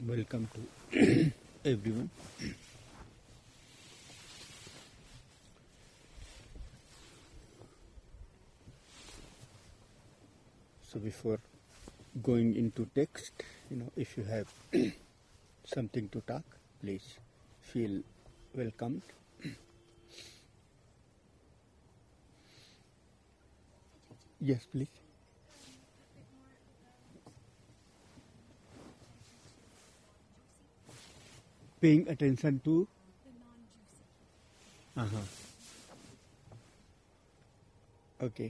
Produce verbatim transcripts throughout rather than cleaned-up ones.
Welcome to everyone. So before going into text, you know, if you have something to talk, please feel welcomed. Yes, please. Paying attention to uh-huh. Okay.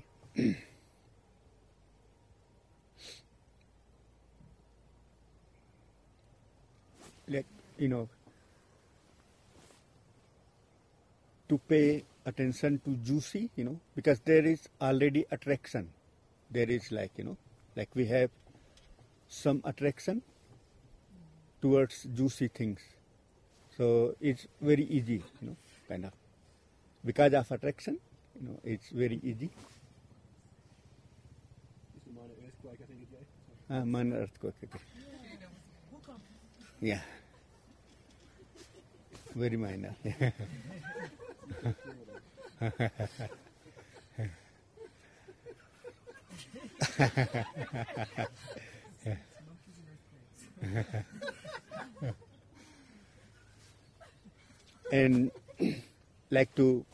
Like, you know, to pay attention to juicy, you know, because there is already attraction. There is like, you know, like we have some attraction towards juicy things. So it's very easy, you know, kind of. Because of attraction, you know, it's very easy. Minor earthquake, I think it is. Ah, minor earthquake. Okay. Yeah. Very minor. And like to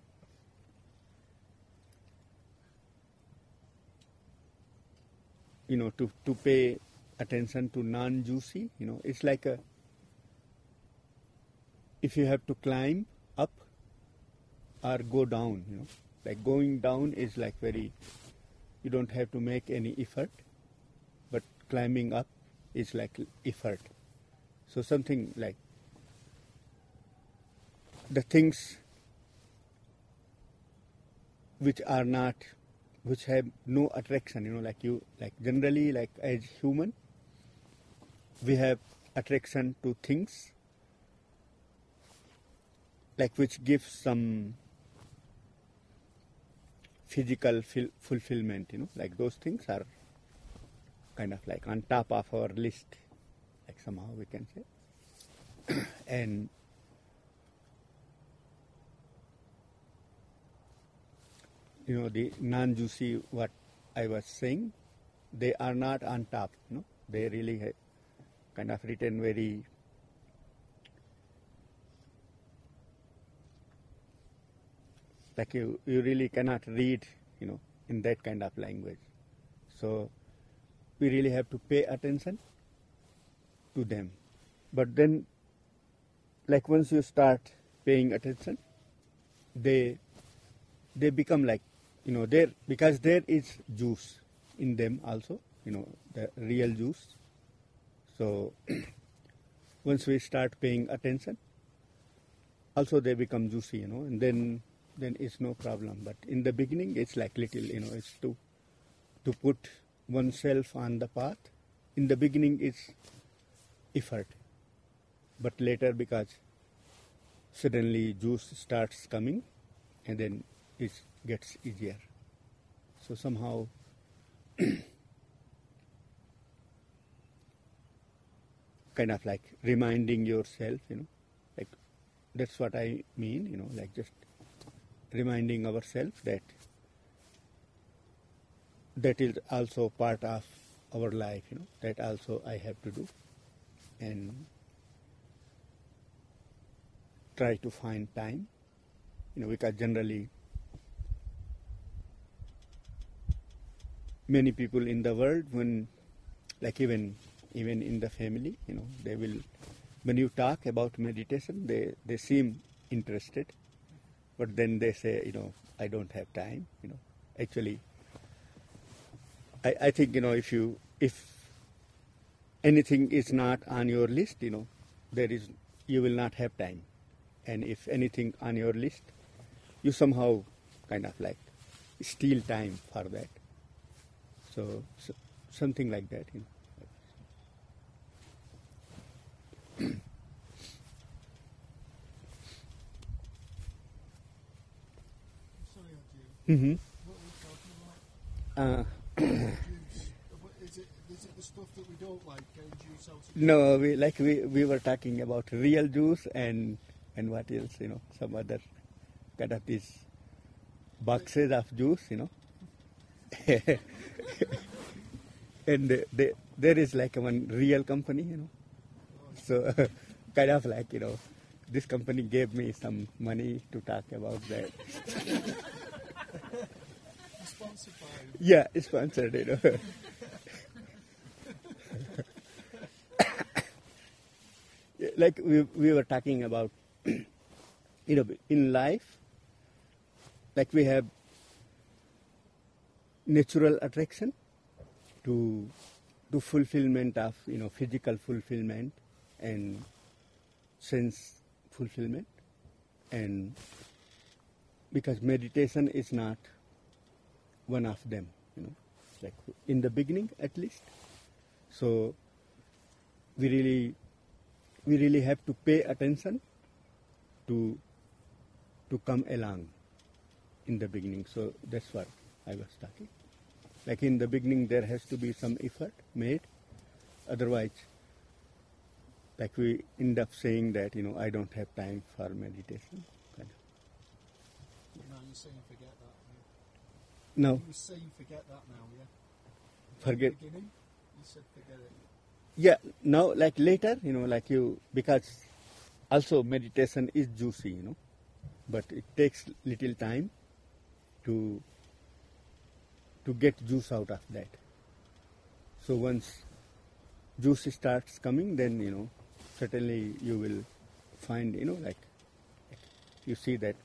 you know to, to pay attention to non-juicy, you know, it's like a if you have to climb up or go down, you know, like going down is like very, you don't have to make any effort, but climbing up is like effort. So something like the things which are not, which have no attraction, you know, like you, like generally, like as human, we have attraction to things, like which gives some physical fil- fulfillment, you know, like those things are kind of like on top of our list, like somehow we can say. And you know, the non-juicy, what I was saying, they are not on top, you know, they really have kind of written very like you, you really cannot read, you know, in that kind of language. So we really have to pay attention to them. But then, like once you start paying attention, they they become like, you know, there, because there is juice in them also, you know, the real juice. So once we start paying attention, also they become juicy, you know, and then then it's no problem. But in the beginning, it's like little, you know, it's to to put oneself on the path. In the beginning, it's effort, but later, because suddenly juice starts coming, and then it gets easier. So somehow kind of like reminding yourself, you know, like that's what I mean, you know, like just reminding ourselves that that is also part of our life, you know, that also I have to do, and try to find time, you know, because generally many people in the world, when like even even in the family, you know, they will, when you talk about meditation, they, they seem interested, but then they say, you know, I don't have time, you know. Actually, I, I think, you know, if you, if anything is not on your list, you know, there is, you will not have time. And if anything on your list, you somehow kind of like steal time for that. So, so something like that, you know. Sorry, Ajay. Mm-hmm. What are we talking about? Uh, Juice. What is it? There's Is it the stuff that we don't like, getting juice out of No, we like we, we were talking about real juice and and what else, you know, some other kind of these boxes of juice, you know. And the, the, there is like one real company, you know. So kind of like, you know, this company gave me some money to talk about that. Sponsored by Yeah, it's sponsored, you know. Like we we were talking about, you know, in life, like we have natural attraction to to fulfillment of, you know, physical fulfillment and sense fulfillment, and because meditation is not one of them, you know, like in the beginning at least. So we really we really have to pay attention to to come along in the beginning. So that's what I was talking. Like in the beginning there has to be some effort made, otherwise like we end up saying that, you know, I don't have time for meditation. Kind of. now you're saying forget that. No, You're saying forget that now, yeah? forget. At the beginning, you said forget it. Yeah, now like later, you know, like you, because also meditation is juicy, you know, but it takes little time to to get juice out of that. So once juice starts coming, then, you know, certainly you will find, you know, like you see that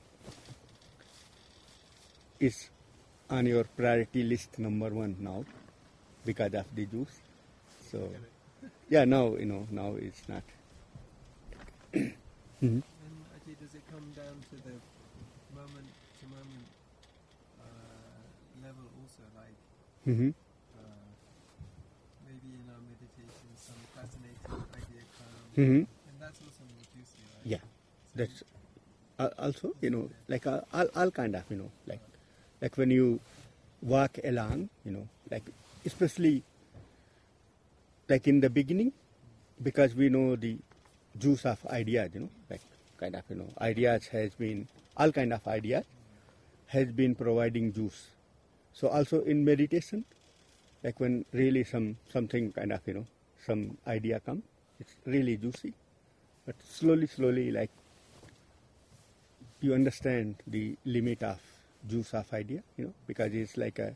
is on your priority list number one now because of the juice. So yeah, now, you know, now it's not. Mhm. And actually, does it come down to the moment to moment uh, level also? Like Mhm. uh, maybe in our meditation, some fascinating idea comes, Mhm. and that's also more juicy, right? Yeah, So that's uh, also, you know, like uh, all, all kind of, you know, like like when you walk along, you know, like especially like in the beginning, because we know the juice of ideas, you know, like kind of, you know, ideas has been, all kind of ideas has been providing juice. So also in meditation, like when really some something kind of, you know, some idea come, it's really juicy, but slowly, slowly, like you understand the limit of juice of idea, you know, because it's like a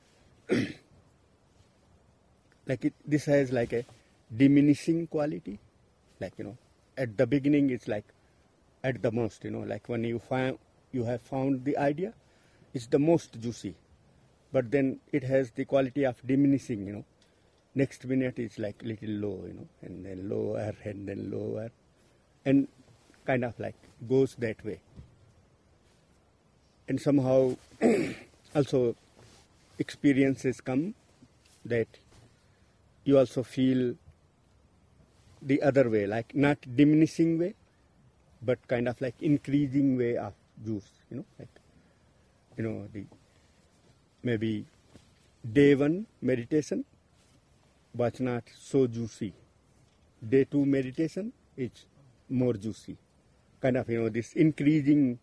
like it, this has like a diminishing quality, like, you know, at the beginning it's like at the most, you know, like when you find you have found the idea, it's the most juicy, but then it has the quality of diminishing, you know, next minute it's like little low, you know, and then lower and then lower, and kind of like goes that way. And somehow also experiences come that you also feel the other way, like not diminishing way, but kind of like increasing way of juice, you know, like, you know, the maybe day one meditation was not so juicy. Day two meditation is more juicy. Kind of, you know, this increasing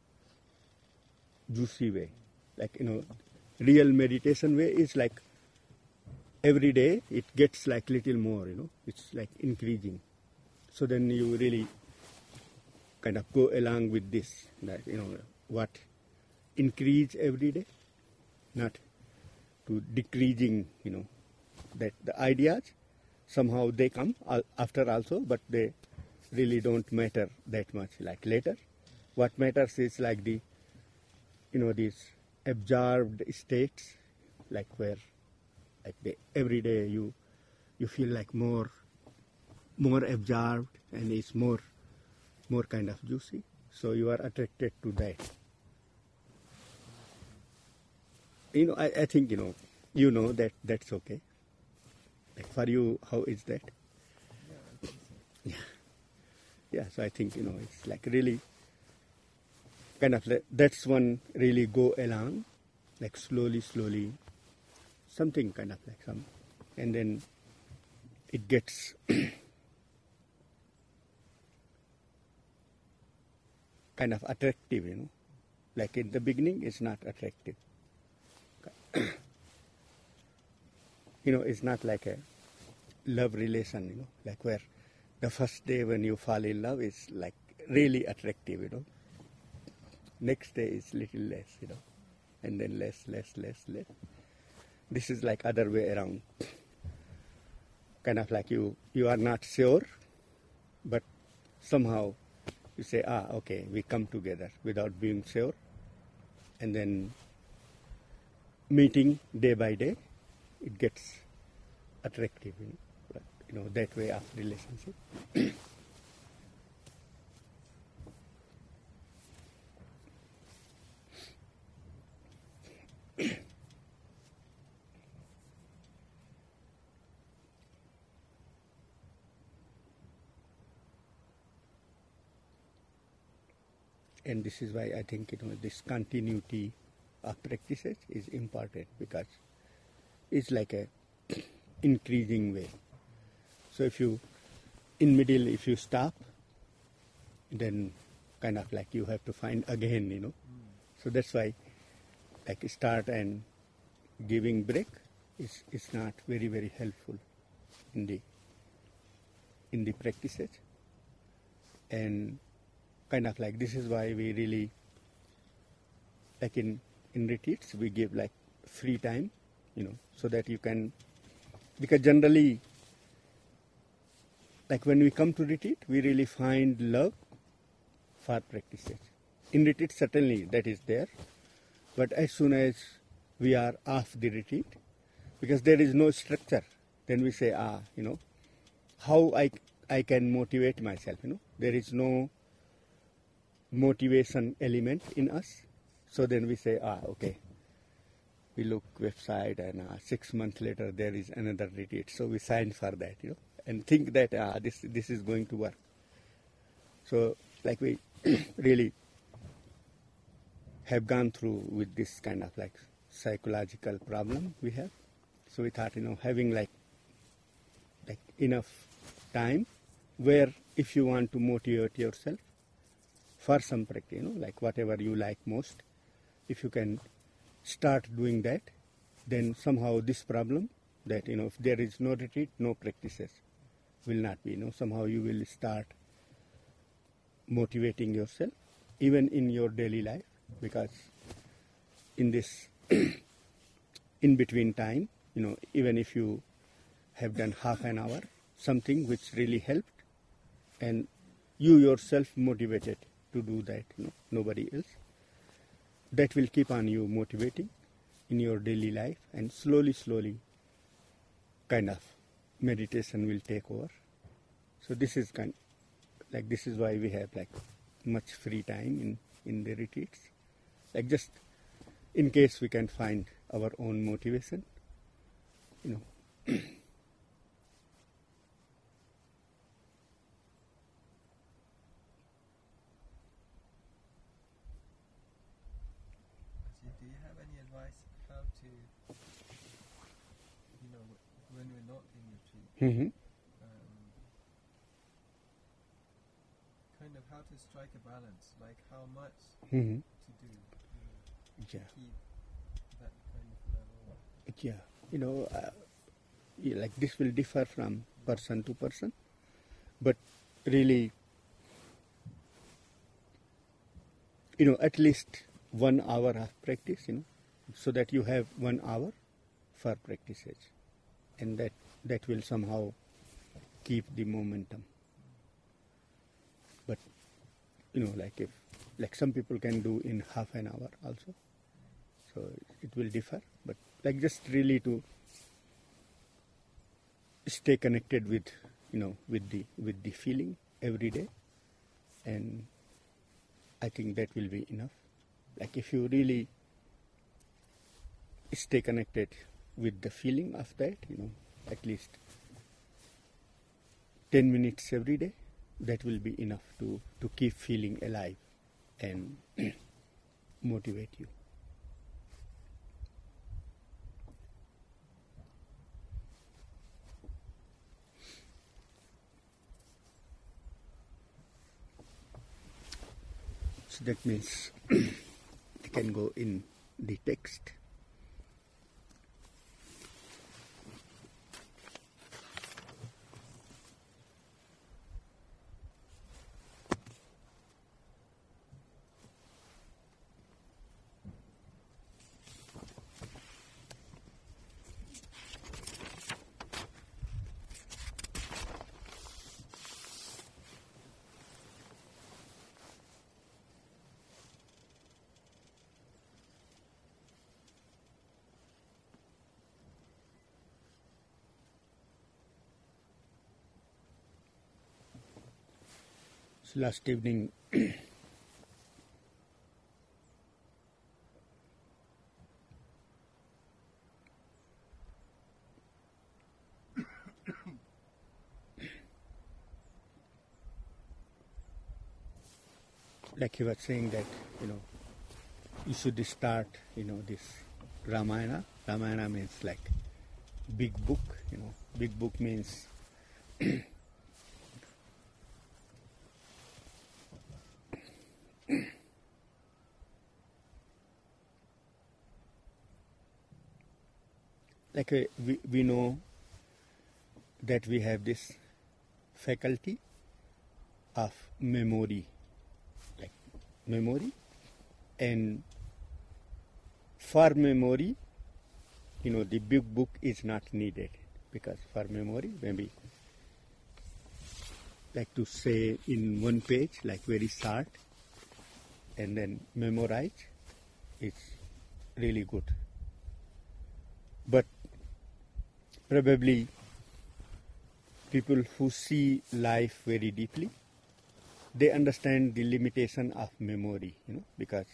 juicy way. Like, you know, real meditation way is like every day it gets like little more, you know, it's like increasing. So then you really kind of go along with this, that, you know, what increase every day, not to decreasing, you know, that the ideas somehow they come al- after also, but they really don't matter that much like later. What matters is like the, you know, these absorbed states, like where like the, every day you you feel like more more absorbed and it's more more kind of juicy, so you are attracted to that. You know, I, I think, you know, you know that that's okay. Like for you, how is that? yeah, I think so. Yeah, yeah. So I think, you know, it's like really kind of like, that's one really go along, like slowly, slowly, something kind of like some, and then it gets kind of attractive, you know. Like in the beginning, it's not attractive. You know, it's not like a love relation, you know, like where the first day when you fall in love is like really attractive, you know. Next day is little less, you know, and then less, less, less, less. This is like other way around. Kind of like you, you are not sure, but somehow you say, ah, okay, we come together without being sure. And then meeting day by day, it gets attractive, you know, but, you know, that way of relationship. And this is why I think, you know, this continuity of practices is important, because it's like a increasing way. So if you, in middle, if you stop, then kind of like you have to find again, you know. Mm. So that's why like start and giving break is, is not very, very helpful in the, in the practices. And kind of like this is why we really, like in, in retreats, we give like free time, you know, so that you can, because generally, like when we come to retreat, we really find love for practices. In retreat, certainly that is there, but as soon as we are off the retreat, because there is no structure, then we say, ah, you know, how I, I can motivate myself, you know, there is no motivation element in us. So then we say, ah, okay, we look website and uh, six months later there is another retreat. So we sign for that, you know, and think that ah, this, this is going to work. So like we really have gone through with this kind of like psychological problem we have. So we thought, you know, having like, like enough time where if you want to motivate yourself for some practice, you know, like whatever you like most, if you can start doing that, then somehow this problem that, you know, if there is no retreat, no practices will not be, you know, somehow you will start motivating yourself even in your daily life, because in this in between time, you know, even if you have done half an hour, something which really helped, and you yourself motivated to do that, you know, nobody else, that will keep on you motivating in your daily life, and slowly, slowly, kind of meditation will take over. So this is kind, like this is why we have like much free time in, in the retreats, like just in case we can find our own motivation, you know. Do you have any advice how to, you know, when we're not in retreat, Mm-hmm. um, kind of how to strike a balance, like how much Mm-hmm. to do, you know, Yeah. to keep that kind of level? Yeah, you know, uh, yeah, like this will differ from person to person, but really, you know, at least one hour of practice, you know, so that you have one hour for practices, and that that will somehow keep the momentum. But you know, like if like some people can do in half an hour also, so it will differ. But like just really to stay connected with, you know, with the with the feeling every day, and I think that will be enough. Like if you really stay connected with the feeling of that, you know, at least ten minutes every day, that will be enough to, to keep feeling alive and motivate you. So that means I can go in the text. So last evening like he was saying that, you know, you should start, you know, this Ramayana. Ramayana means like big book, you know. Big book means like uh, we, we know that we have this faculty of memory, like memory, and for memory, you know, the big book is not needed, because for memory, maybe like to say in one page, like very short, and then memorize, it's really good. But probably people who see life very deeply, they understand the limitation of memory, you know, because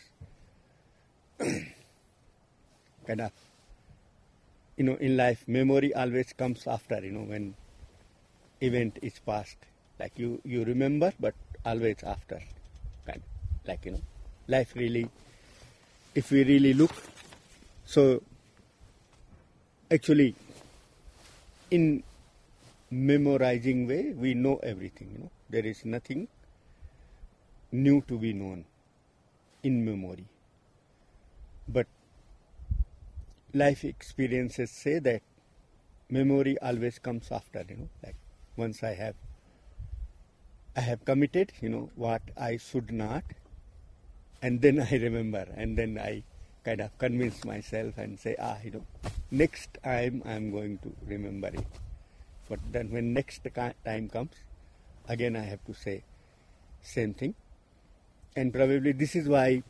kind of, you know, in life, memory always comes after, you know, when event is past. Like you, you remember, but always after, kind of, like, you know, life really, if we really look, so actually, in memorizing way, we know everything, you know. There is nothing new to be known in memory. But life experiences say that memory always comes after, you know, like once I have, I have committed, you know, what I should not, and then I remember, and then I kind of convince myself and say, ah, you know, next time I'm going to remember it. But then when next time comes, again I have to say same thing. And probably this is why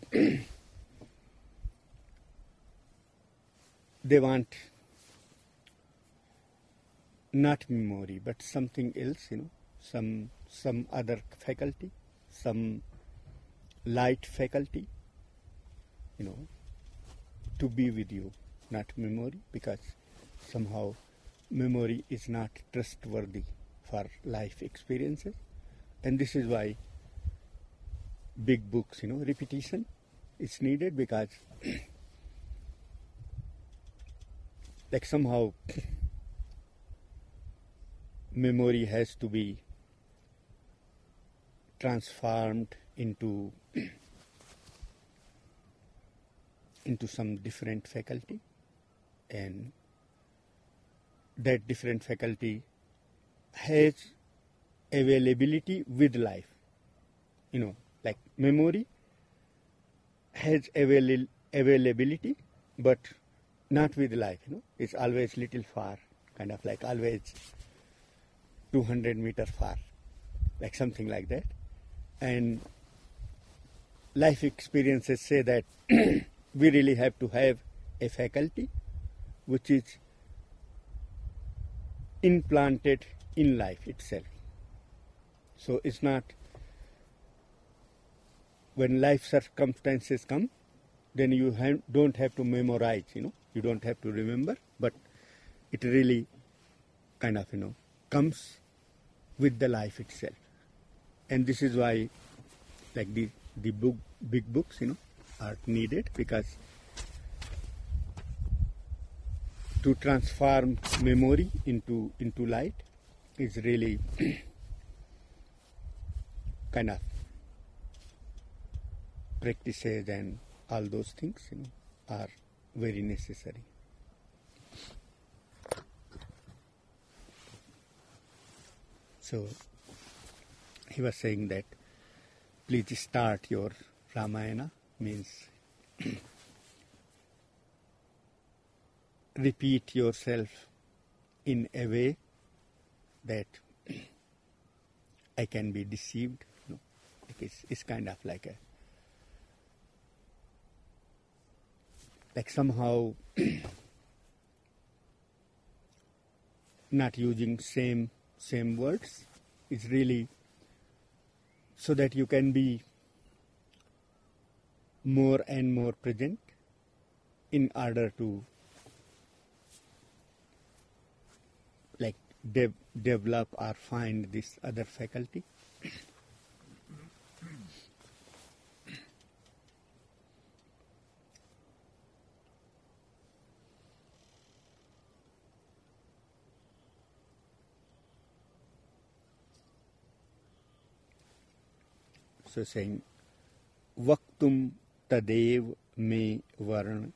they want not memory, but something else, you know, some some other faculty, some light faculty, you know, to be with you, not memory, because somehow memory is not trustworthy for life experiences. And this is why big books, you know, repetition is needed, because like somehow memory has to be transformed into into some different faculty, and that different faculty has availability with life. You know, like memory has avail- availability, but not with life, you know. It's always little far, kind of like always two hundred meter far, like something like that. And life experiences say that we really have to have a faculty which is implanted in life itself. So it's not when life circumstances come, then you have, don't have to memorize, you know, you don't have to remember, but it really kind of, you know, comes with the life itself. And this is why like the, the book, big books, you know, are needed, because to transform memory into into light is really kind of practices and all those things, you know, are very necessary. So he was saying that please start your Ramayana, means repeat yourself in a way that I can be deceived. You know, like it's, it's kind of like a like somehow not using same same words. It's really so that you can be more and more present in order to like de- develop or find this other faculty. So saying Vaktum Tadev me varn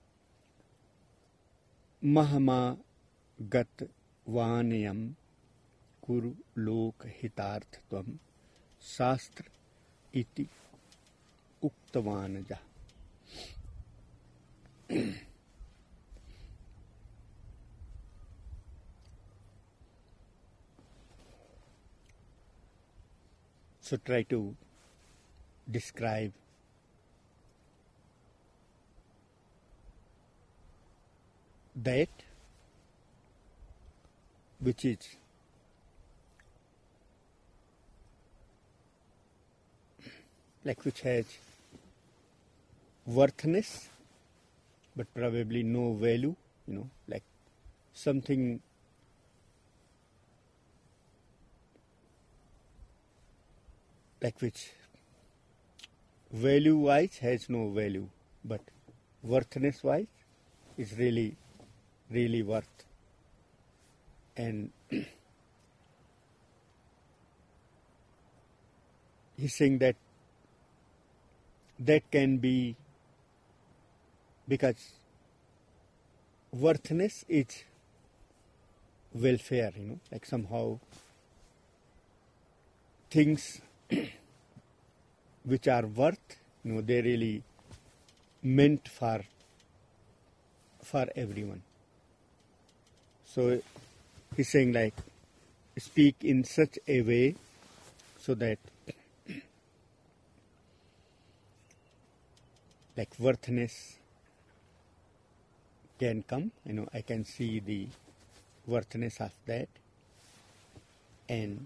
Mahama gat vanayam kuru lok hitartvam shastra iti uktavanaja. So try to describe that which is like which has worthness but probably no value, you know, like something like which value wise has no value but worthness wise is really really worth. And he's saying that that can be because worthness is welfare, you know, like somehow things which are worth, you know, they really meant for for everyone. So he's saying like speak in such a way so that like worthness can come, you know, I can see the worthness of that. And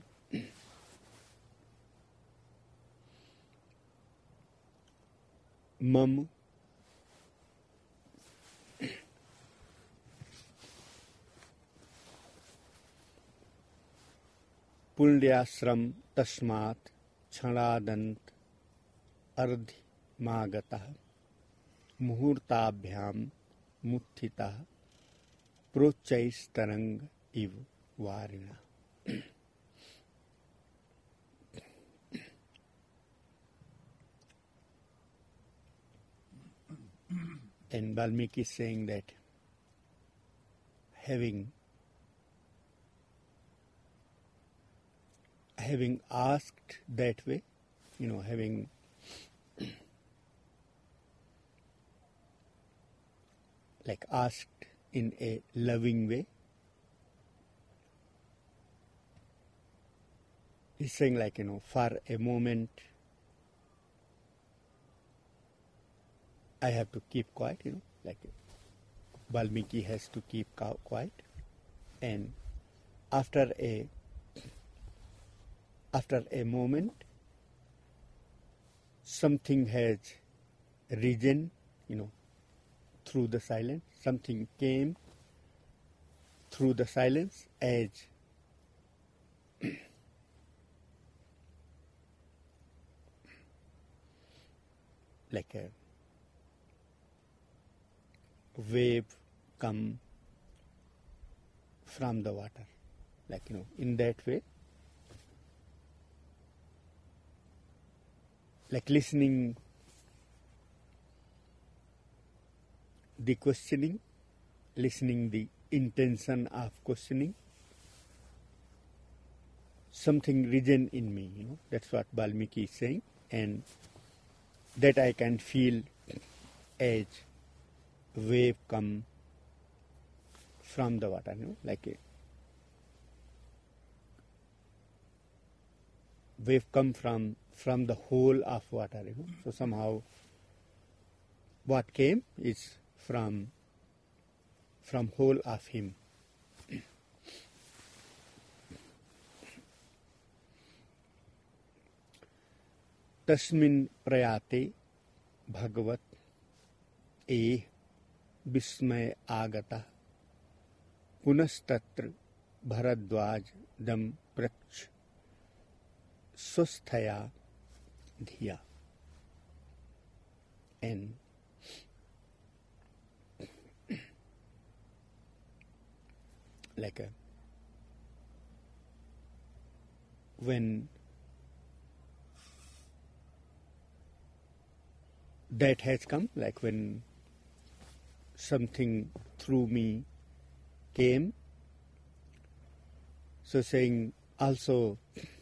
Mam Punyashram tasmat chhaladant ardhi magata muhurtabhyam muthita prochais tarang iv varina. And Valmiki is saying that having having asked that way, you know, having like asked in a loving way, he's saying like, you know, for a moment I have to keep quiet, you know, like Valmiki has to keep quiet, and after a after a moment something has risen, you know, through the silence, something came through the silence as like a wave come from the water, like, you know, in that way, like listening the questioning, listening the intention of questioning, something risen in me, you know, that's what Valmiki is saying, and that I can feel as wave come from the water, you know, like a wave come from from the whole of water, you know. So somehow what came is from from whole of him. तस्मिन् प्रयाते भगवत ए विस्मय आगता पुनस्तत्र भरद्वाज दम प्रक्ष स्वस्थया धिया. And like a when that has come, like when something through me came, so saying also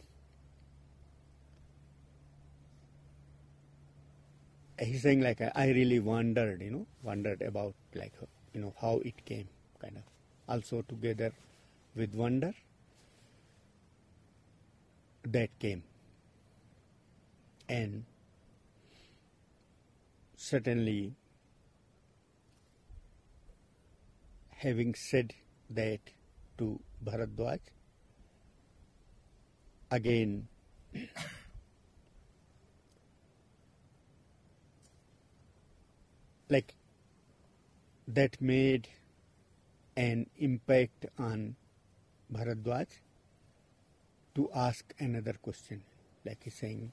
he's saying like I really wondered, you know, wondered about like, you know, how it came, kind of. Also together with wonder, that came. And certainly, having said that to Bharadwaj, again like that made an impact on Bharadwaj to ask another question, like he's saying,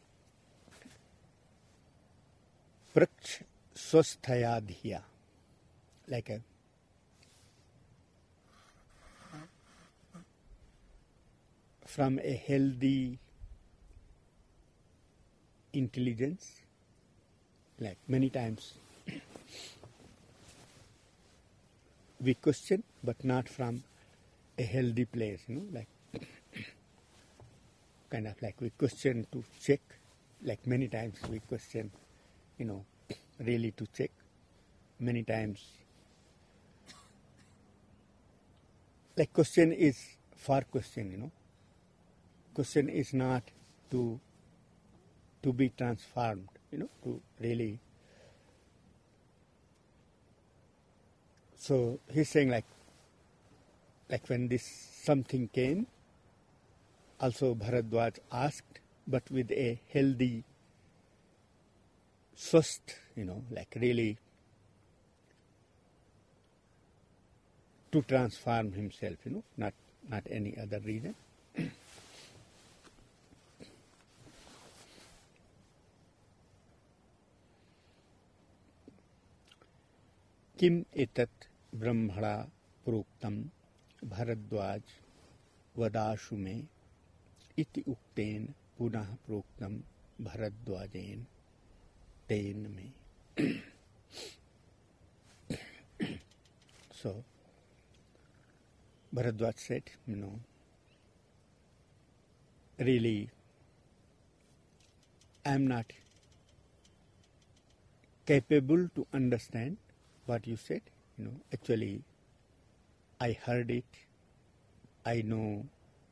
Praksh swasthaya dhiya, like a from a healthy intelligence, like many times we question, but not from a healthy place, you know, like kind of like we question to check, like many times we question, you know, really to check. Many times, like question is for question, you know. Question is not to to be transformed, you know, to really. So he's saying like, like when this something came, also Bharadwaj asked, but with a healthy, swast, you know, like really to transform himself, you know, not not any other reason. किम एतत् ब्रह्मणा प्रोक्तम भरद्वाज वदाशु में इति उक्तेन पुनः प्रोक्तम भरद्वाजेन तेन में. So Bharadwaj said, you know, really I am not capable to understand what you said, you know, actually I heard it, I know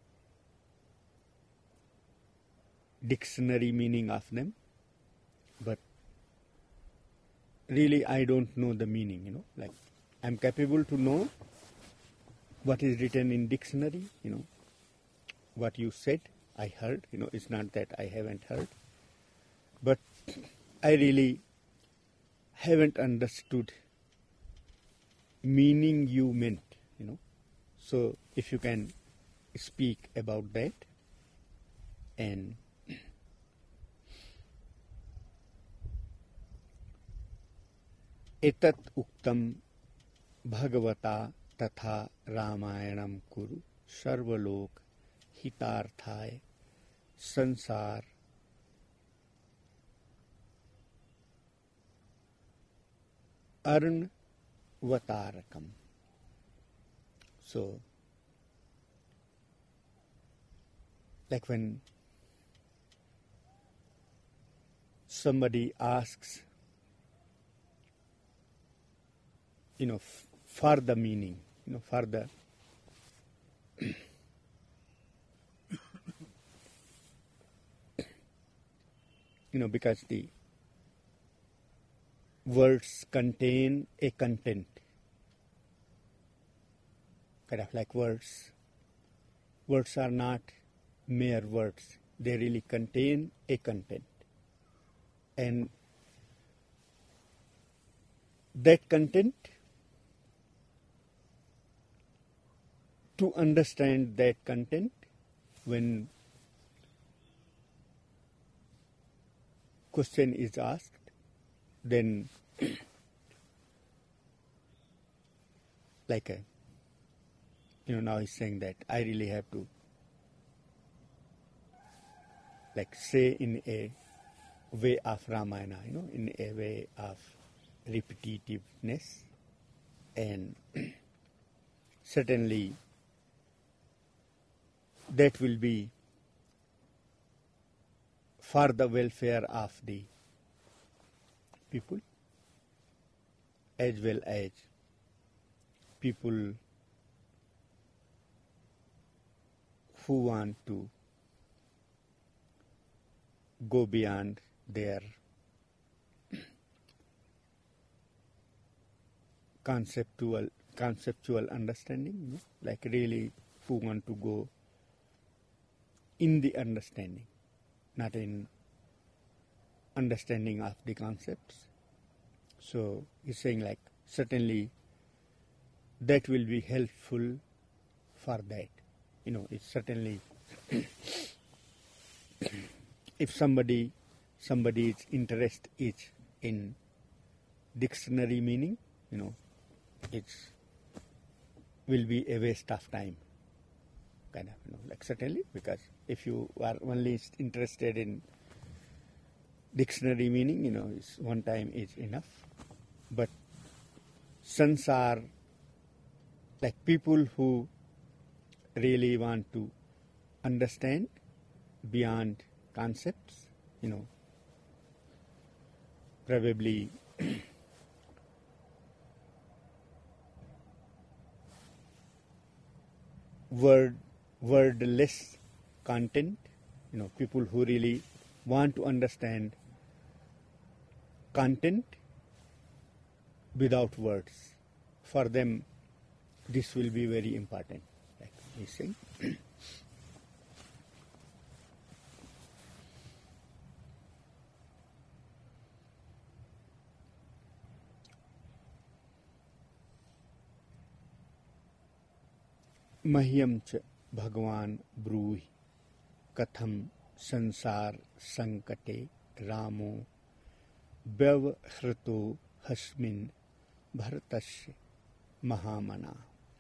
dictionary meaning of them, but really I don't know the meaning, you know, like I'm capable to know what is written in dictionary, you know, what you said, I heard, you know, it's not that I haven't heard, but I really haven't understood meaning you meant, you know. So if you can speak about that. And एतत् उक्तम भगवता तथा रामायणम कुरु सर्वलोक हितार्थाय संसार अर्ण vatarakam. So, like when somebody asks, you know, f- for the meaning, you know, for the you know, because the words contain a content, kind of like words. Words are not mere words. They really contain a content. And that content, to understand that content, when question is asked, then like a, you know, now he's saying that I really have to like say in a way of Ramayana, you know, in a way of repetitiveness, and certainly that will be for the welfare of the people as well as people who want to go beyond their conceptual conceptual understanding, you know, like really who want to go in the understanding, not in understanding of the concepts. So he's saying like certainly that will be helpful for that. You know, it's certainly if somebody somebody's interest is in dictionary meaning, you know, it's will be a waste of time, kind of, you know, like certainly, because if you are only interested in dictionary meaning, you know, it's one time is enough. But sons are like people who really want to understand beyond concepts, you know, probably word wordless content, you know, people who really want to understand content without words. For them, this will be very important, like he's saying. मह्यम च भगवान ब्रूहि कथम संसार संकटे रामो व्यवहृतो हस्मिन् भरतस्य महामना.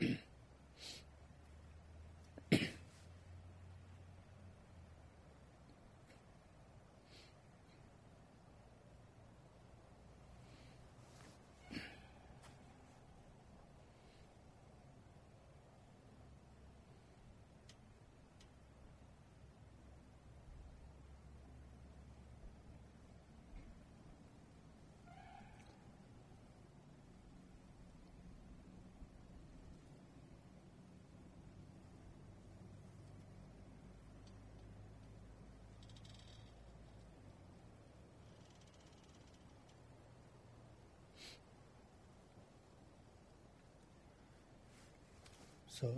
So,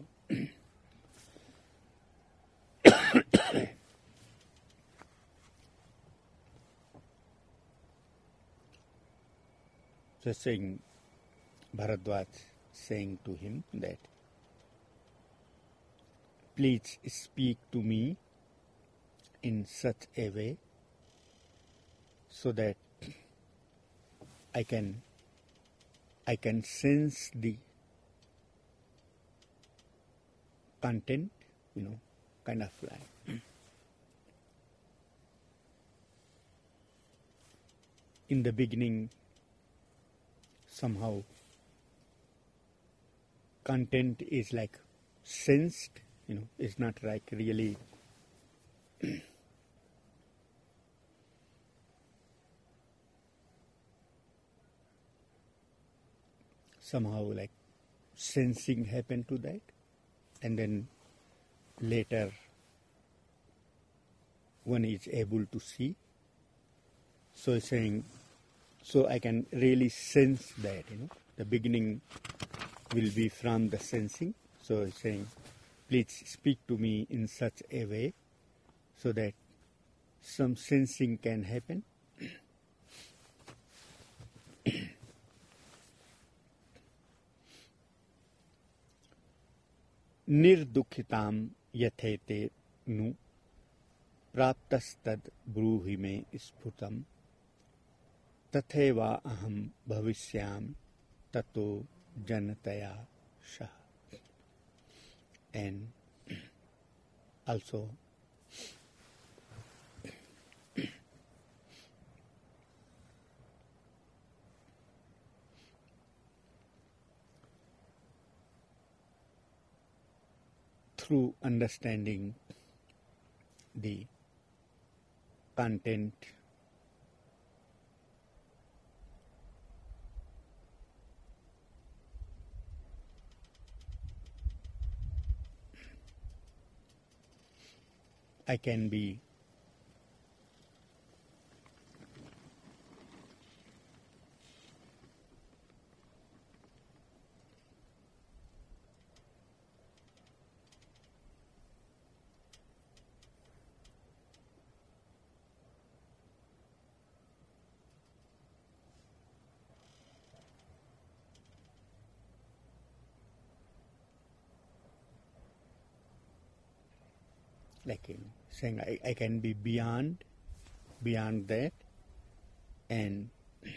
so saying, Bharadwaj saying to him that, please speak to me in such a way so that I can I can sense the content, you know, kind of like in the beginning somehow content is like sensed, you know, it's not like really somehow like sensing happen to that, and then later one is able to see. So it's saying, so I can really sense that, you know, the beginning will be from the sensing. So it's saying, please speak to me in such a way so that some sensing can happen. Nirdukhitam yathete nu praptastad bruhi me sphutam tatheva aham bhavisyam tato janataya shah. And also through understanding the content I can be like you know, saying I, I can be beyond beyond that, and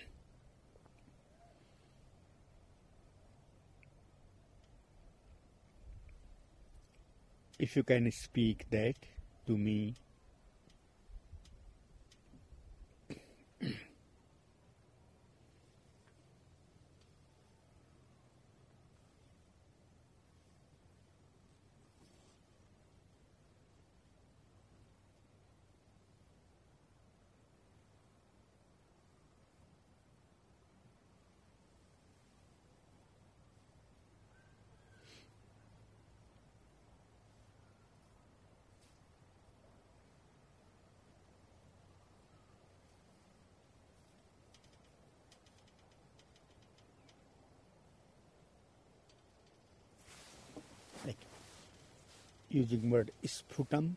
if you can speak that to me, like using word sphutam,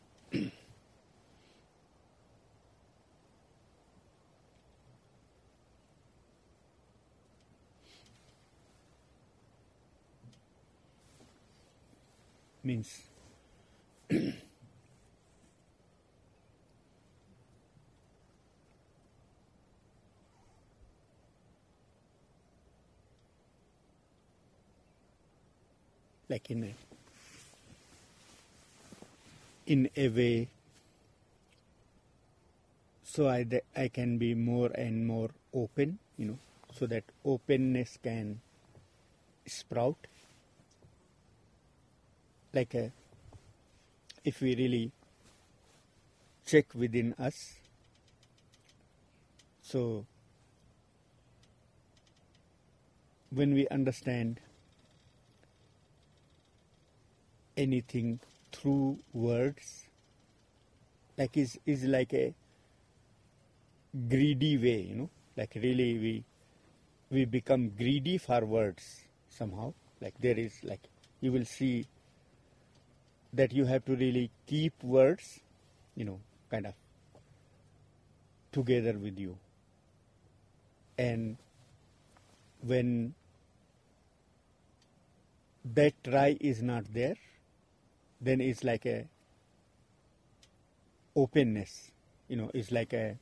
means like in a in a way, so I, I can be more and more open, you know, so that openness can sprout. Like a, if we really check within us, so when we understand anything through words, like is is like a greedy way, you know, like really we we become greedy for words somehow. Like there is like you will see that you have to really keep words, you know, kind of together with you. And when that try is not there, then it's like a openness, you know, it's like a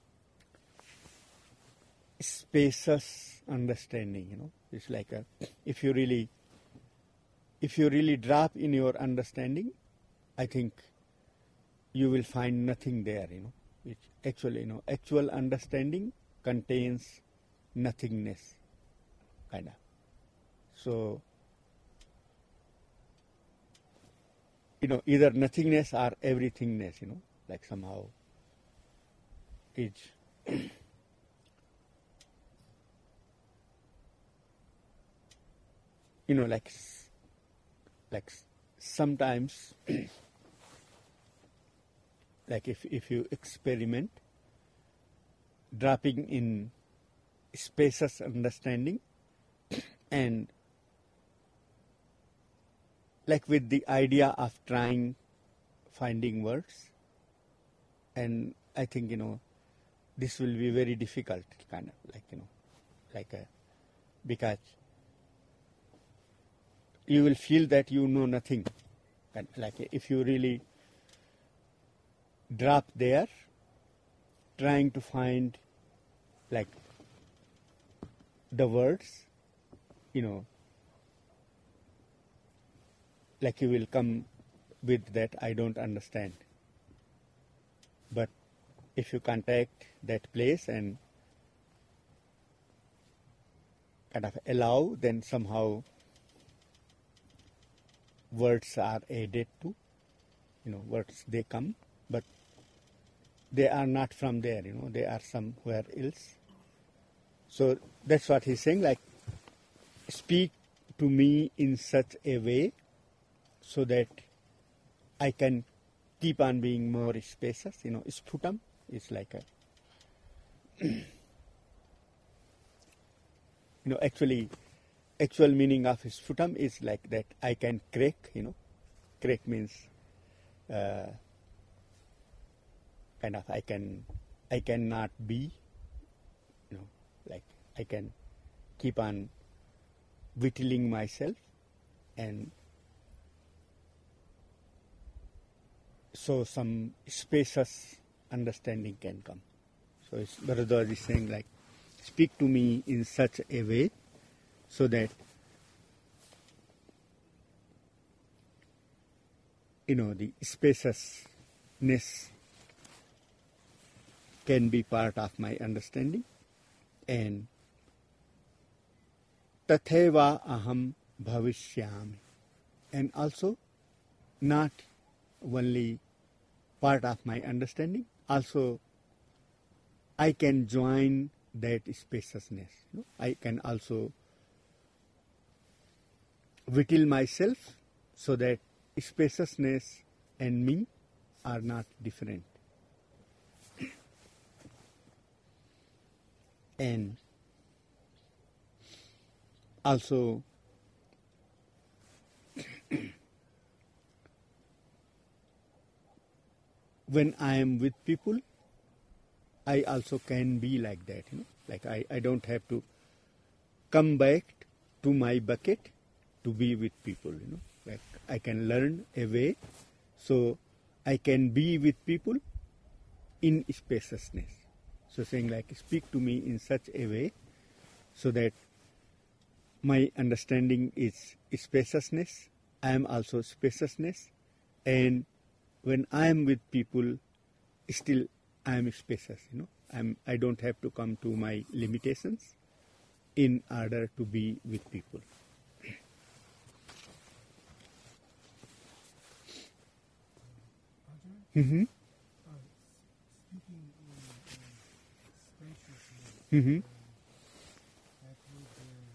spacious understanding, you know, it's like a, if you really, if you really drop in your understanding, I think you will find nothing there, you know, which actually, you know, actual understanding contains nothingness, kind of. So, you know, either nothingness or everythingness, you know, like somehow is you know, like like sometimes like if if you experiment dropping in spacious understanding and like with the idea of trying finding words, and I think, you know, this will be very difficult, kind of like, you know, like a, because you will feel that you know nothing, and like if you really drop there trying to find like the words, you know, like you will come with that I don't understand. But if you contact that place and kind of allow, then somehow words are added to, you know, words they come, but they are not from there, you know, they are somewhere else. So that's what he's saying, like, speak to me in such a way so that I can keep on being more spacious, you know. Sphutam is like a, you know, actually, actual meaning of sphutam is like that I can crack, you know. Crack means uh, kind of I can, I cannot be, you know, like I can keep on whittling myself, and so some spacious understanding can come. So it's, Bharadwaj is saying, like, speak to me in such a way so that, you know, the spaciousness can be part of my understanding, and tatheva aham bhavishyami, and also not only part of my understanding, also I can join that spaciousness. You know? I can also whittle myself so that spaciousness and me are not different. And also when I am with people, I also can be like that, you know. Like I, I don't have to come back to my bucket to be with people, you know. Like I can learn a way so I can be with people in spaciousness. So saying like, speak to me in such a way so that my understanding is spaciousness, I am also spaciousness, and when I am with people, still I am spacious, you know. I'm, I don't have to come to my limitations in order to be with people. Mm-hmm. Uh, speaking in uh, spaciousness, Mm-hmm. uh, that would uh,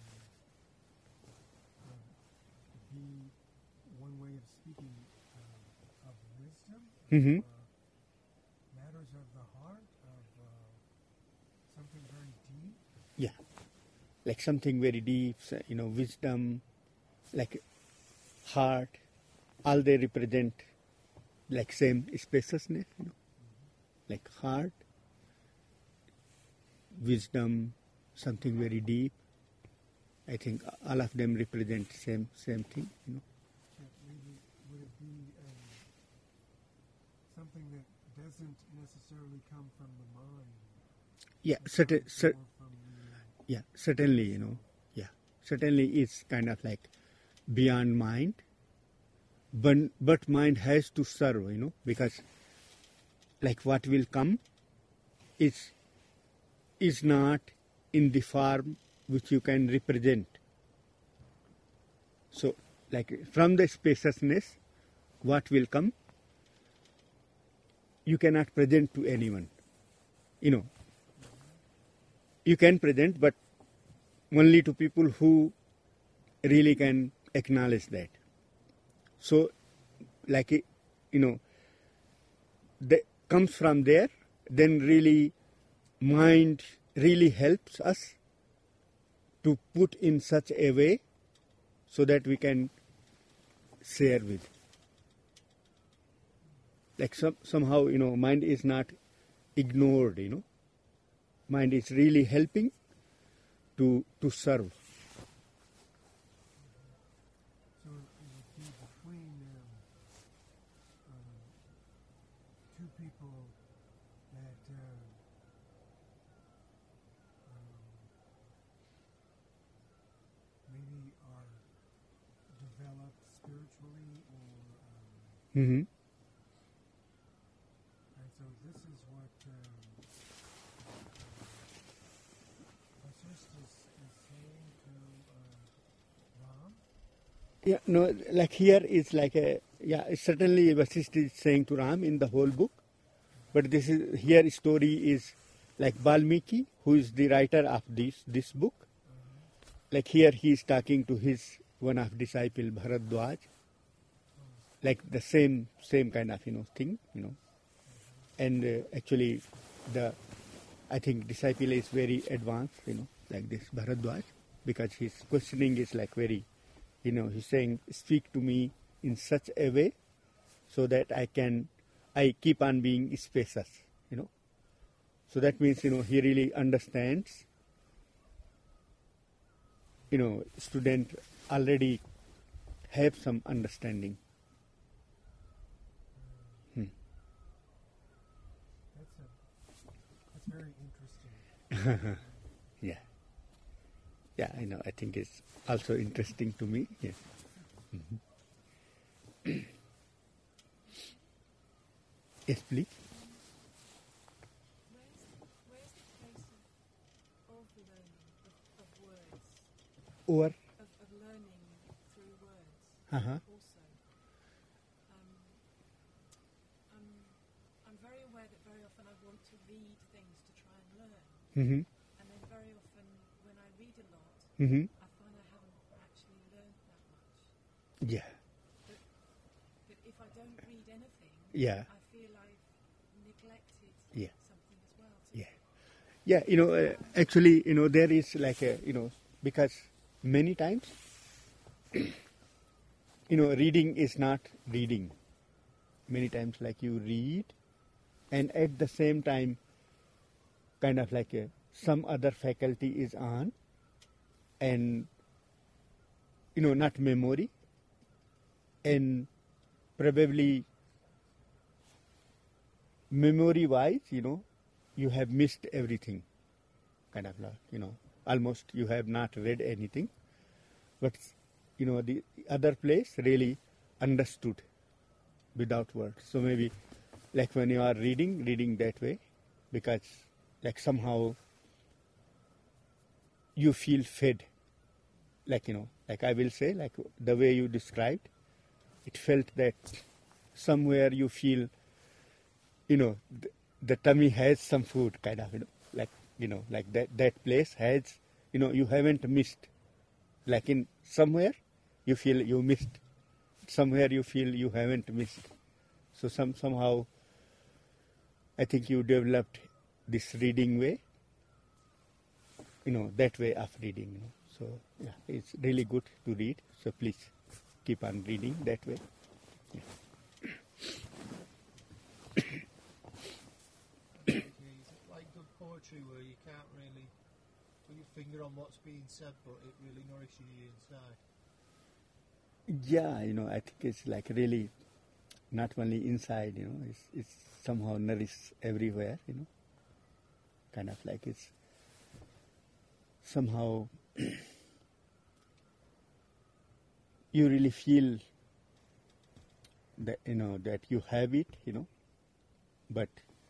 uh, be one way of speaking uh, of wisdom, Mm-hmm. uh, matters of the heart, of uh, something very deep. Yeah, like something very deep, you know, wisdom, like heart, all they represent like same spaciousness, you know, like heart, wisdom, something very deep. I think all of them represent same same thing, you know. Yeah, maybe would it be um, something that doesn't necessarily come from the mind? Yeah, It certain, comes cer- more from the, yeah, certainly, you know, yeah, certainly it's kind of like beyond mind, but but mind has to serve, you know, because like what will come is is not in the form which you can represent. So like from the spaciousness, what will come, you cannot present to anyone. You know, you can present, but only to people who really can acknowledge that. So, like, you know, that comes from there, then really mind really helps us to put in such a way so that we can share with. Like some, somehow, you know, mind is not ignored, you know. Mind is really helping to to serve. So it would be between um, um, two people that uh, um, maybe are developed spiritually, or um, Mm-hmm. and so this is what um, Vasishtha is, is saying to uh, Ram. Yeah, no, like here is like a, yeah, certainly Vasishtha is saying to Ram in the whole book, but this is, here story is like Valmiki, who is the writer of this, this book. Like here he is talking to his, one of disciple Bharadwaj, like the same, same kind of, you know, thing, you know. And uh, actually the, I think disciple is very advanced, you know, like this Bharadwaj, because his questioning is like very, you know, he's saying, speak to me in such a way so that I can, I keep on being spacious, you know. So that means, you know, he really understands, you know, student already have some understanding. Hmm. That's a that's very interesting. Yeah. Yeah, I know. I think it's also interesting to me. Yeah. Mm-hmm. Yes, please. Where's, where's the place of, of learning, of, of words, Or, of, of learning through words uh-huh. also? Um, I'm, I'm very aware that very often I want to read things to try and learn, Mm-hmm. and then very often when I read a lot, Mm-hmm. I find I haven't actually learned that much. Yeah. But, but if I don't read anything, Yeah. I feel I've neglected Yeah. something as well. Yeah. Yeah, you know, uh, actually, you know, there is like a, you know, because many times, you know, reading is not reading. Many times, like you read, and at the same time, kind of like a, some other faculty is on, and, you know, not memory, and probably memory-wise, you know, you have missed everything, kind of like, you know, almost you have not read anything, but, you know, the other place really understood without words. So maybe like when you are reading, reading that way, because like somehow you feel fed, like, you know, like I will say, like the way you described, it felt that somewhere you feel, you know, the, the tummy has some food, kind of, you know, like, you know, like that, that place has, you know, you haven't missed, like in somewhere you feel you missed, somewhere you feel you haven't missed. So some, somehow I think you developed this reading way, you know, that way of reading, you know. So yeah, it's really good to read. So please keep on reading that way. Yeah. Is it like good poetry where you can't really put your finger on what's being said, but it really nourishes you inside? Yeah, you know, I think it's like really not only inside, you know, it's, it's somehow nourished everywhere, you know, kind of like it's somehow you really feel that, you know, that you have it, you know, but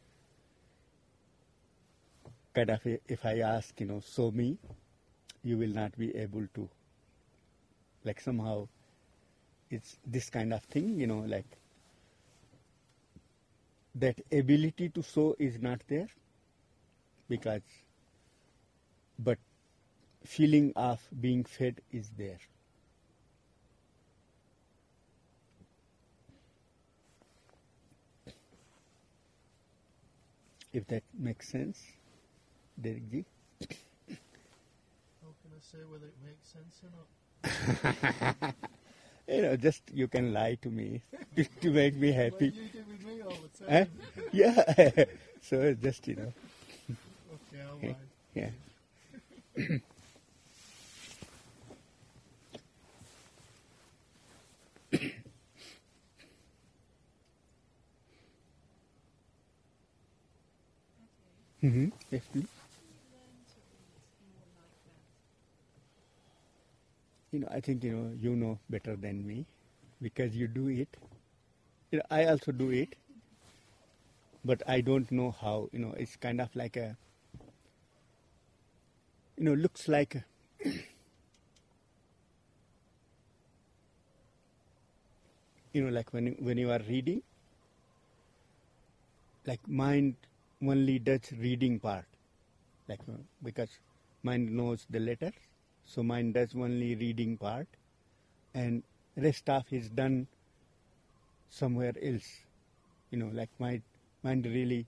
kind of if I ask, you know, show me, you will not be able to, like somehow it's this kind of thing, you know, like that ability to sow is not there, because, but feeling of being fed is there. If that makes sense, Derek ji. How can I say whether it makes sense or not? You know, just you can lie to me to, to make me Well, happy. you do with me all the Eh? time. Yeah. So just, you know, Okay, I'll lie. yeah. Mm-hmm. Yes, please. Learn to read more like that. You know, I think, you know, you know better than me because you do it. You know, I also do it, but I don't know how. You know, it's kind of like a, you know, looks like a, you know, like when you- when you are reading, like mind only does reading part, like uh, because mind knows the letters, so mind does only reading part, and rest of is done somewhere else. You know, like mind mind really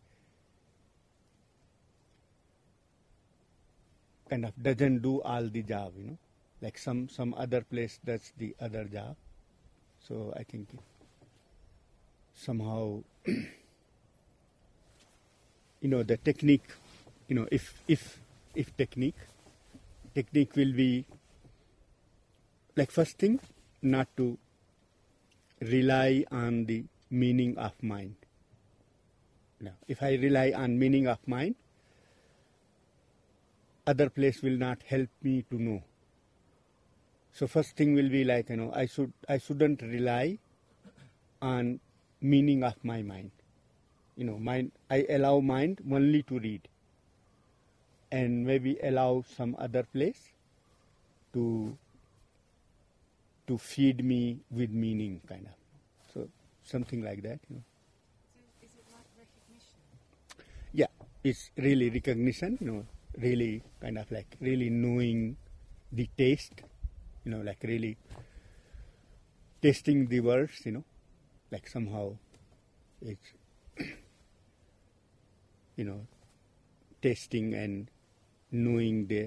kind of doesn't do all the job. You know, like some some other place does the other job. So I think somehow. You know, the technique, you know, if if if technique, technique will be like first thing, not to rely on the meaning of mind. Now, if I rely on meaning of mind, other place will not help me to know. So first thing will be like, you know, I should I shouldn't rely on meaning of my mind. You know, mind, I allow mind only to read, and maybe allow some other place to to feed me with meaning, kind of. So something like that. You know. So is it like recognition? Yeah, it's really recognition. You know, really kind of like really knowing the taste. You know, like really tasting the words. You know, like somehow it's. You know, tasting and knowing the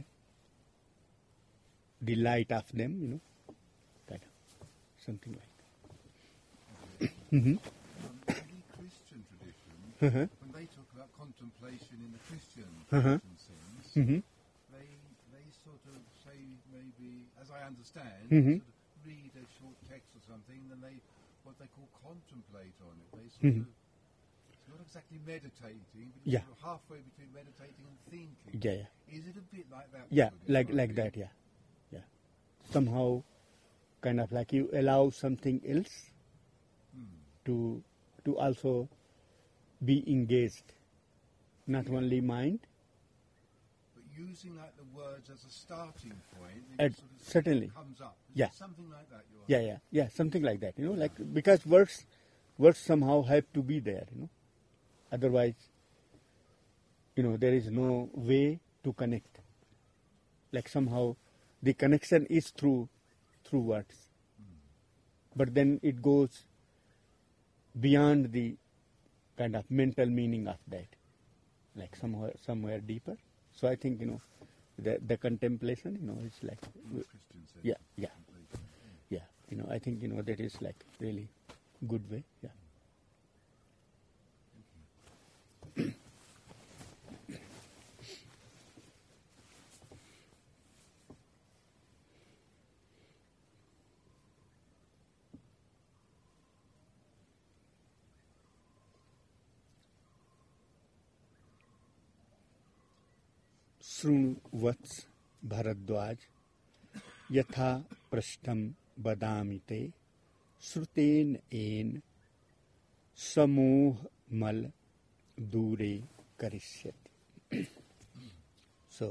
delight of them, you know, kind of something like that. Mm-hmm. Um, in the Christian tradition, Uh-huh. when they talk about contemplation in the Christian Uh-huh. tradition sense, Mm-hmm. they they sort of say maybe, as I understand, Mhm. sort of read a short text or something, then they what they call contemplate on it. They sort Mhm. of it's not exactly meditating, but it's Yeah. sort of halfway between meditating and thinking. Yeah, yeah. Is it a bit like that? Yeah, sort of like like idea? that, yeah, yeah. Somehow, kind of like you allow something else Hmm. to to also be engaged, not only mind. But using like the words as a starting point, then Uh, it sort of certainly. comes up. Is Yeah. it something like that. You're Yeah, yeah, yeah, something like that. You know, like because words, words somehow have to be there. You know, otherwise, you know, there is no way to connect. Like somehow, the connection is through, through words, but then it goes beyond the kind of mental meaning of that, like somewhere, somewhere deeper. So I think you know, the the contemplation, you know, it's like, in the Christian sense. yeah, yeah. Contemplation. Yeah, you know, I think you know that is like really good way. Yeah. शृणु वत्स भरद्वाज यथा पृष्ठम बदामि ते श्रुतेन N समूह मल दूरे करिष्यति. So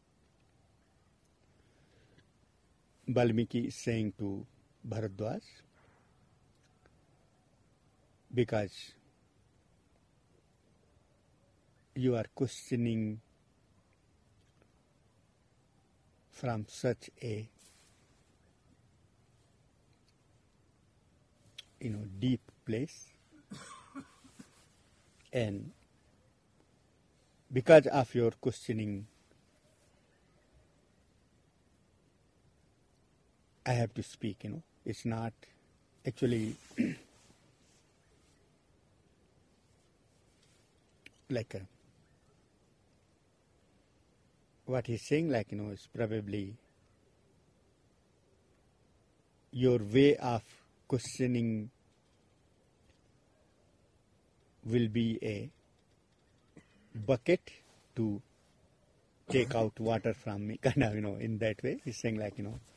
Valmiki is saying to Bharadwaj, because you are questioning from such a, you know, deep place, and because of your questioning, I have to speak, you know. It's not actually like a, what he's saying, like, you know, is probably your way of questioning will be a bucket to take out water from me, kind of, you know, in that way. He's saying, like, you know,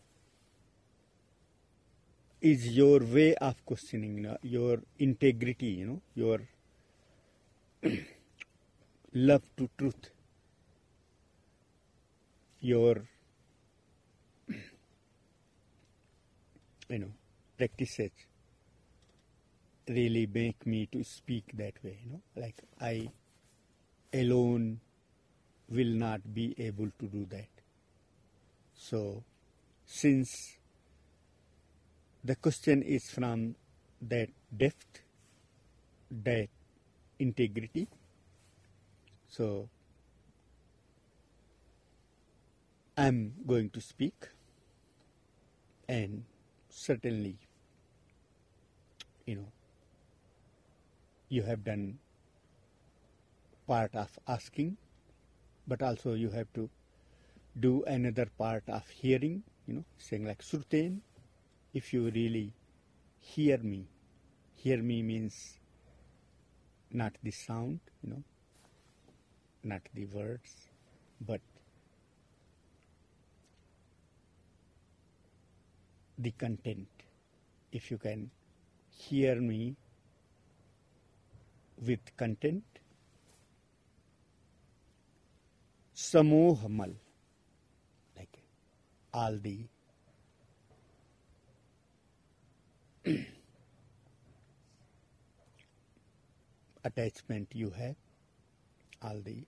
is your way of questioning, you know, your integrity, you know, your love to truth, your, you know, practices really make me to speak that way, you know, like I alone will not be able to do that. So, since the question is from that depth, that integrity, so I'm going to speak, and certainly, you know, you have done part of asking, but also you have to do another part of hearing, you know, saying like Surten, if you really hear me, hear me means not the sound, you know, not the words, but the content. If you can hear me with content, samohamal, like all the attachment you have, all the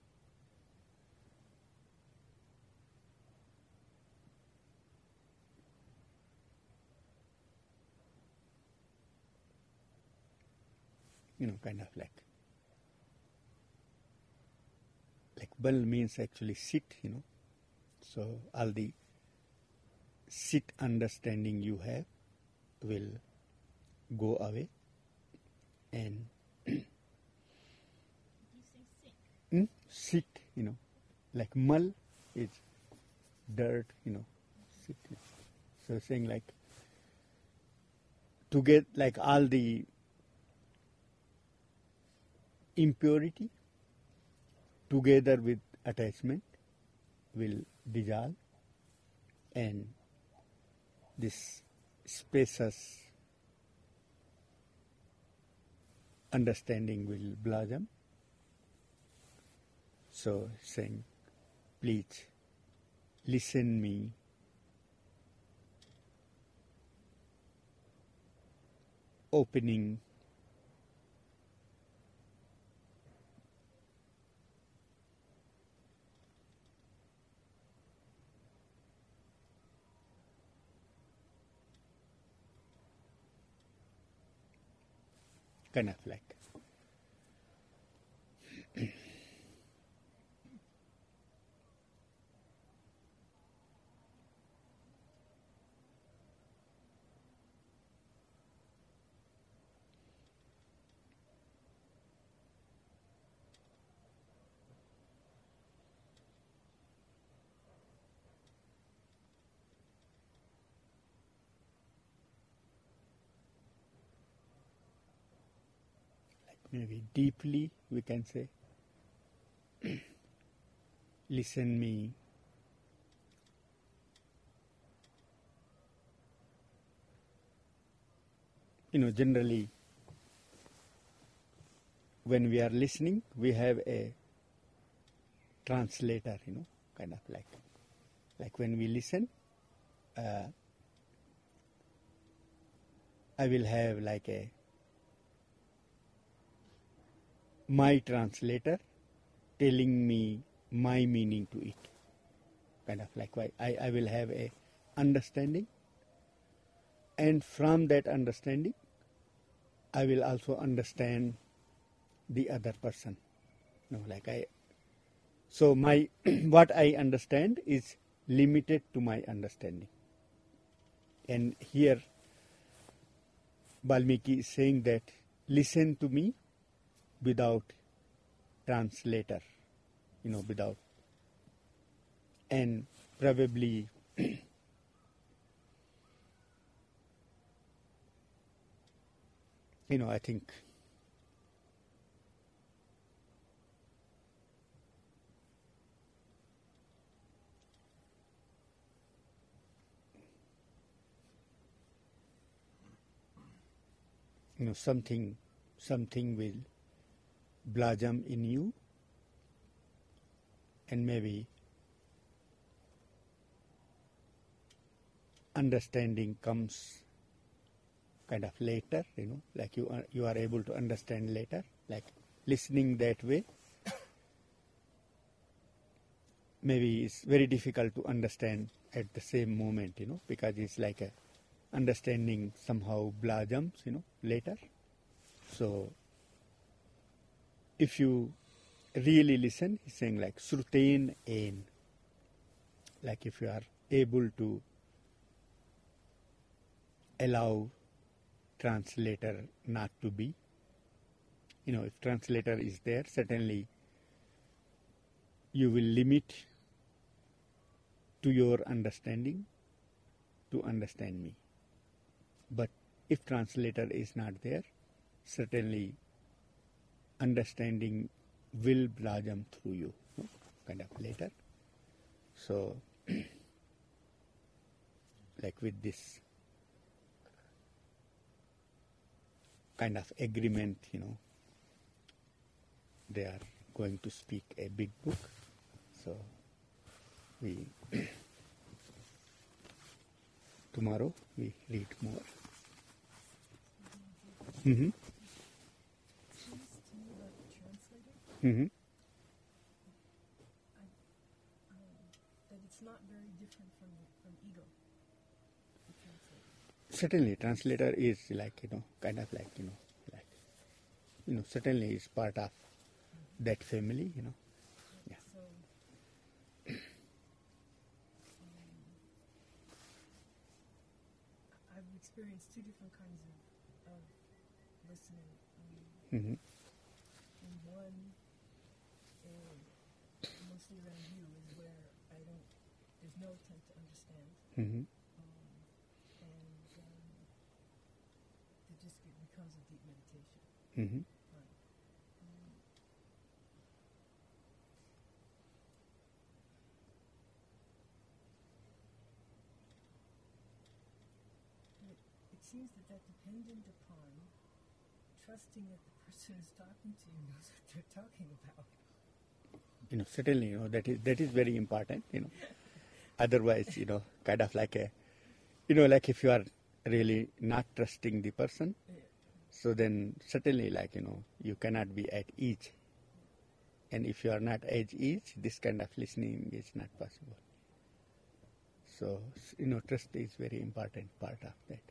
you know, kind of like, like bal means actually sit, you know, so all the sit understanding you have will go away, and You say sick. mm, sit, you know, like mal is dirt, you know, sit. So saying like to get like all the impurity together with attachment will dissolve, and this spacious understanding will blossom. So saying, please listen me, opening kind of like maybe deeply we can say, listen me, you know, generally when we are listening we have a translator, you know, kind of like like when we listen, uh, I will have like a my translator telling me my meaning to it. Kind of like why I, I will have a understanding, and from that understanding I will also understand the other person. No, like I so my what I understand is limited to my understanding. And here Valmiki is saying that listen to me without translator, you know, without, and probably you know, I think you know something something will blossom in you, and maybe understanding comes kind of later, you know, like you are, you are able to understand later, like listening that way. Maybe it's very difficult to understand at the same moment, you know, because it's like a understanding somehow blossoms, you know, later. So if you really listen, he's saying like Srutain en, like if you are able to allow translator not to be, you know, if translator is there, certainly you will limit to your understanding to understand me. But if translator is not there, certainly understanding will blossom through you, no? Kind of later. So like with this kind of agreement, you know, they are going to speak a big book. So we tomorrow we read more. Mm-hmm. Mm-hmm. That it's not very different from from ego. The translator. Certainly, translator is like, you know, kind of like, you know, like, you know, certainly is part of that family, you know. Yeah. So, um, I've experienced two different kinds of, of listening. Um, Mm-hmm. and one, uh, mostly around you, is where I don't, there's no attempt to understand. Mm-hmm. Um, and um, it just it becomes a deep meditation. Mm-hmm. Right. Um, it, it seems that that's dependent upon trusting that the person who's talking to you knows what they're talking about. You know, certainly, you know, that is that is very important, you know. Otherwise, you know, kind of like a, you know, like if you are really not trusting the person, Yeah. so then certainly, like, you know, you cannot be at ease. And if you are not at ease, this kind of listening is not possible. So, you know, trust is very important part of that.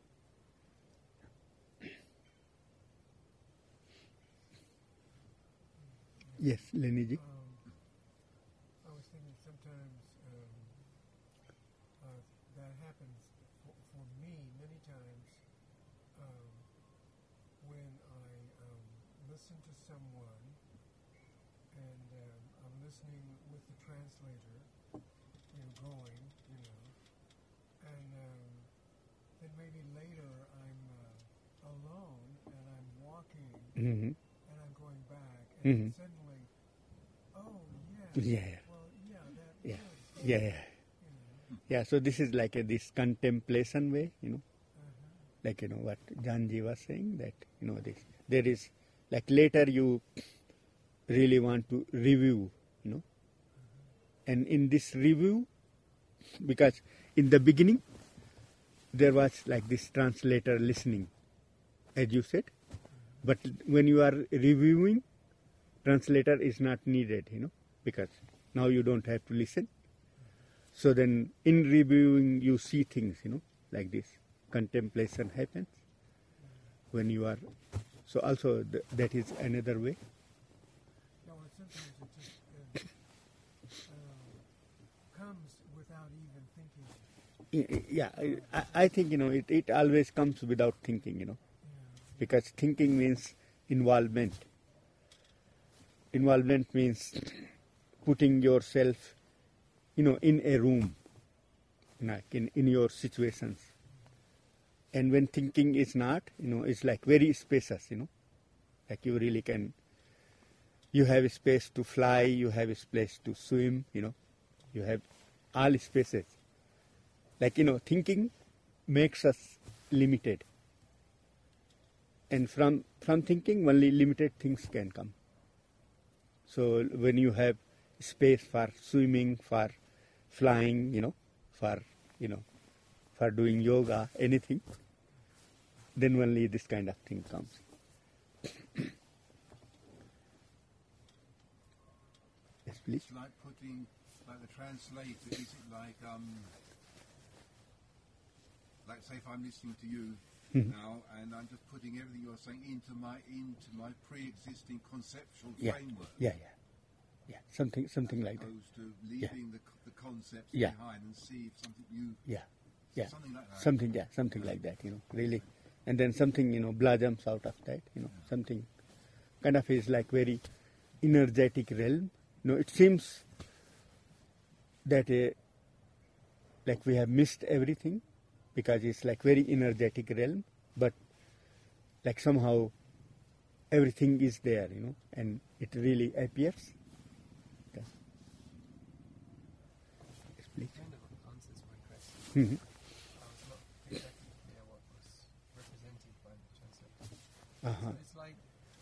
Yes, Leniji. Um, I was thinking sometimes um, uh, that happens for, for me many times um, when I um, listen to someone and um, I'm listening with the translator, you know, going, you know, and um, then maybe later I'm uh, alone and I'm walking Mm-hmm. and I'm going back and Mhm. suddenly, oh yeah, Yeah. well yeah, that Yeah. is, Yeah, yeah. you know, Yeah, so this is like a, this contemplation way, you know, uh-huh. like, you know, what Janji was saying, that, you know, this, there is, like later you really want to review, you know, and in this review, because in the beginning, there was like this translator listening, as you said, but when you are reviewing, translator is not needed, you know, because now you don't have to listen. So then in reviewing you see things, you know, like this. Contemplation happens when you are, so also th- that is another way. No, and sometimes it just uh, uh, comes without even thinking. Y- Yeah, I, I think, you know, it, it always comes without thinking, you know, Yeah. because thinking means involvement. Involvement means putting yourself, you know, in a room, like in, in your situations. And when thinking is not, you know, it's like very spacious, you know, like you really can, you have a space to fly, you have a space to swim, you know, you have all spaces. Like, you know, thinking makes us limited. And from, from thinking, only limited things can come. So when you have space for swimming, for flying, you know, for, you know, for doing yoga, anything, then only this kind of thing comes. Yes, please. It's like putting, like the translator, is it like, um, like say if I'm listening to you Mhm. now and I'm just putting everything you're saying into my into my pre-existing conceptual Yeah, framework, yeah, yeah, yeah. Something, something as like that. opposed to leaving the, the concepts Yeah. behind and see if something new, Yeah, yeah. something like that. Something, yeah, something like that. You know, really, and then something, you know, blossoms out of that. You know, something kind of is like very energetic realm. You know, it seems that uh, like we have missed everything because it's like very energetic realm, but like somehow everything is there, you know, and it really appears. Okay. Yes, please. Kind of answers my question. Mhm. I was not exactly clear what was represented by the translator. Uh-huh. So it's like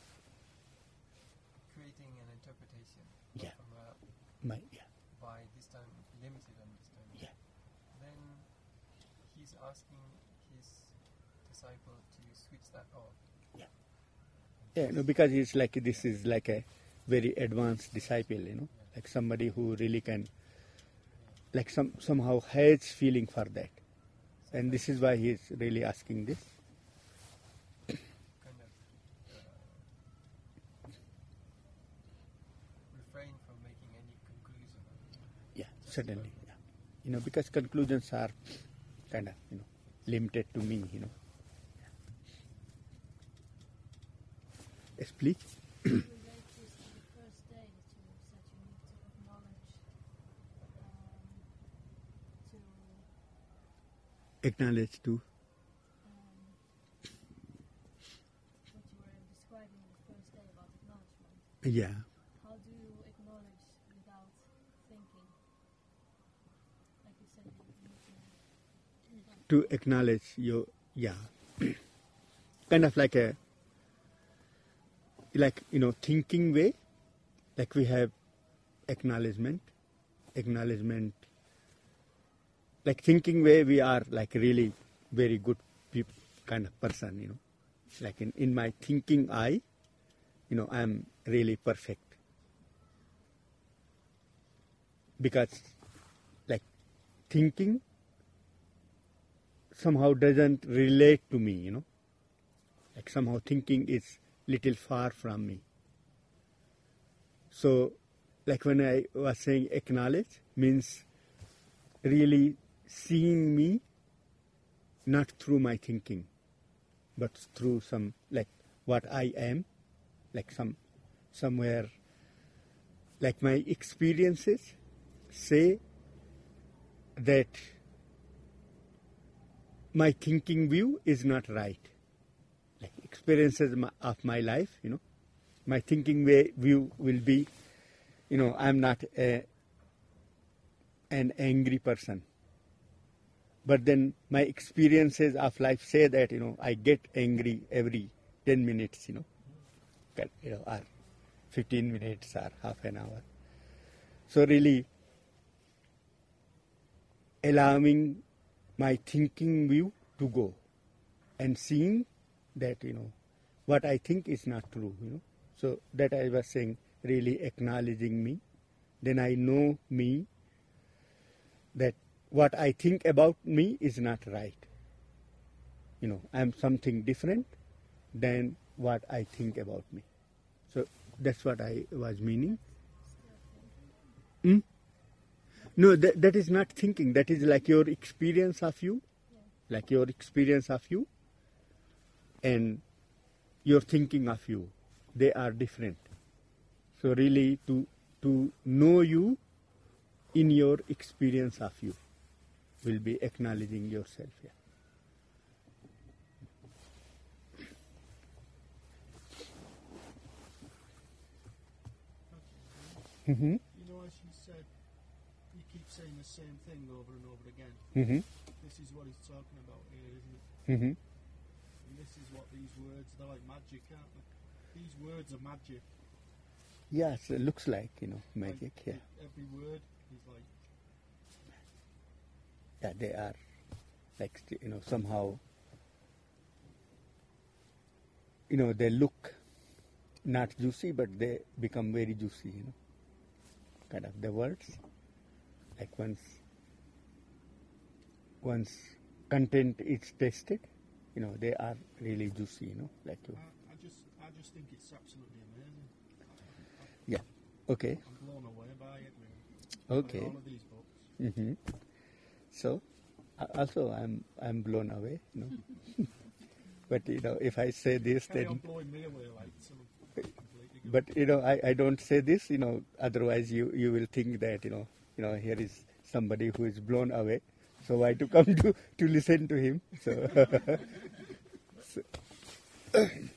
creating an interpretation Yeah. from a, My, yeah, by this time limited understanding. yeah. Then he's asking his disciple to switch that off. Yeah, no, because it's like this is like a very advanced disciple, you know, like somebody who really can, like some somehow has feeling for that, and this is why he's really asking this. Kind of uh, refrain from making any conclusion. Yeah, certainly. Yeah. You know, because conclusions are kind of, you know, limited to me, you know. Yes, please. Relate this to the first day that you said you need to acknowledge, um, to Acknowledge to. um, what you were describing the first day about acknowledgement. Yeah. How do you acknowledge without thinking? Like you said, you need to. To acknowledge your, yeah. Kind of like a, like, you know, thinking way, like we have acknowledgement, acknowledgement, like thinking way we are like really very good peop- kind of person, you know, like in, in my thinking eye, you know, I'm really perfect. Because like thinking somehow doesn't relate to me, you know, like somehow thinking is little far from me. So, like when I was saying acknowledge means really seeing me not through my thinking, but through some, like what I am, like some, somewhere, like my experiences say that my thinking view is not right. Like experiences my, of my life, you know, my thinking way view will be, you know, I'm not a, an angry person. But then my experiences of life say that, you know, I get angry every ten minutes, you know, Can- you know, or fifteen minutes or half an hour. So really allowing my thinking view to go and seeing that, you know, what I think is not true, you know. So that I was saying, really acknowledging me then I know me, that what I think about me is not right. You know, I'm something different than what I think about me. So that's what I was meaning. Hmm? No, that, that is not thinking. That is like your experience of you, like your experience of you, and your thinking of you. They are different. So really, to to know you in your experience of you will be acknowledging yourself here. Mm-hmm. You know, as you said, you keep saying the same thing over and over again. Mm-hmm. This is what he's talking about here, isn't it? Mm-hmm. And this is what these words, they're like magic, aren't they? These words are magic. Yes, it looks like, you know, magic. Like, Yeah, every word is like, yeah, they are like, you know, somehow, you know, they look not juicy, but they become very juicy, you know, kind of the words. Like once, once content is tasted, you know, they are really juicy, you know, like you. I, I just, I just think it's absolutely amazing. Yeah. Okay. I'm blown away by it, really. Okay. By all of these books. Mm-hmm. So, a- also I'm I'm blown away, you know. But you know, if I say this, Carry on then. blowing me away like something completely good. But you know, I, I don't say this, you know. Otherwise, you, you will think that you know, you know, here is somebody who is blown away. So why to come to to listen to him? So. so